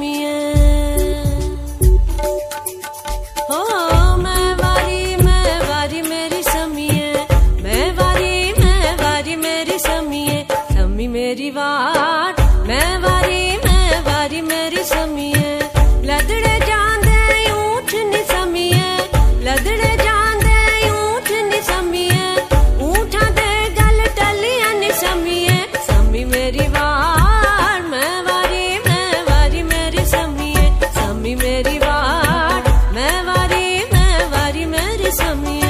समिए। हो मैं वारी मेरी समिए, मैं वारी मेरी समिए। समी मेरी वाट मैं वारी मेरी समिए। लदड़े जांदे ऊंट नि समिए, लदड़े जांदे ऊंट नि समिए। ऊंठा दे गल टलियां नि समिए। समी मेरी वाट मैं वारी मेरी समिए। समी मेरी वाट मैं वारी मेरी समिए।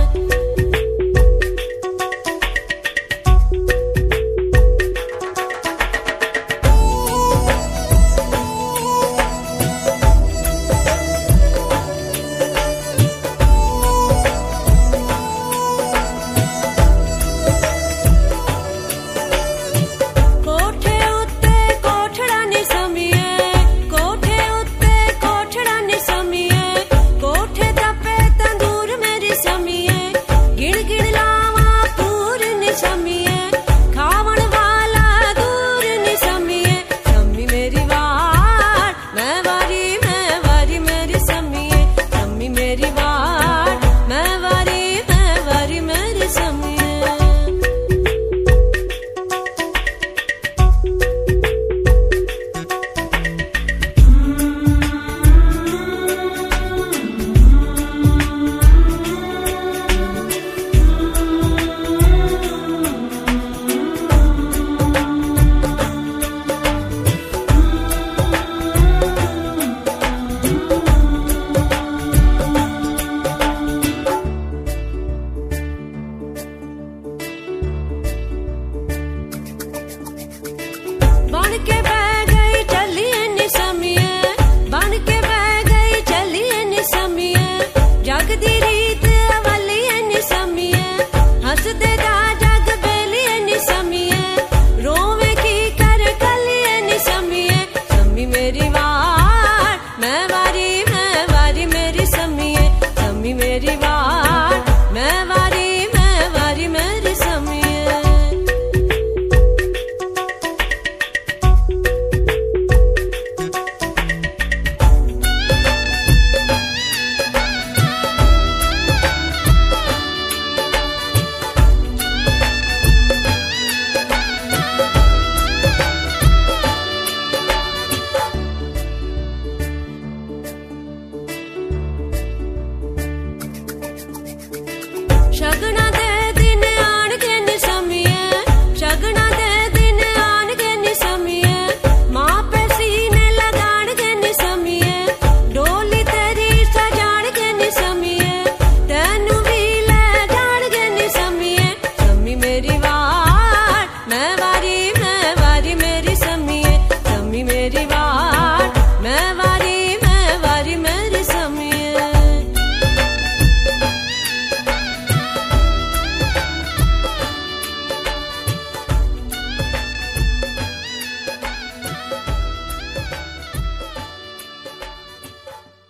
बन के बह गई चलिए नि समिए, बन के बह गई चलिए नि समिए। जग दी रीत अवलिए नि समिए, हंसदे दा जग बेलिए नि समिए। रोवे की कर कलिए नि समिए। समी मेरी वाट मैं